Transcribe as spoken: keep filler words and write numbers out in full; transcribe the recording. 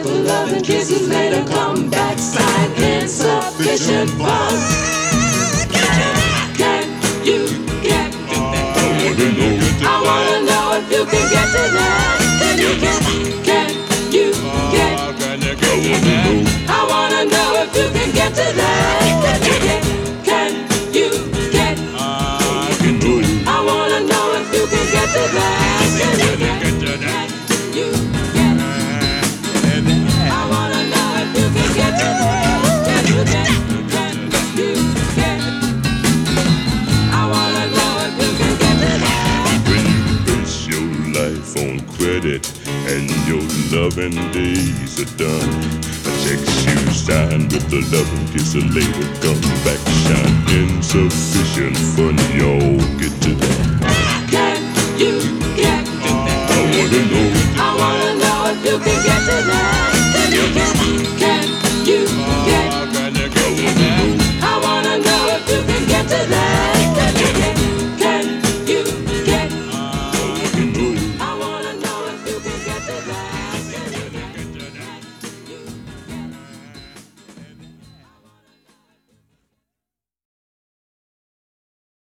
for love and kisses later come backside. Insufficient funds. Can you get? I wanna know if you can get to that. Can you get? Can you get? I wanna know if you can get to that. Can you get? Can you get? I wanna know if you can get to that. Can you get? Can you get? I wanna know if you can get to that. Can you get? Can you get? I wanna know if you can get to that. When you base your life on credit and your loving days are done, a check you sign with the loving kiss a later come back shine. Insufficient fun, y'all get to that.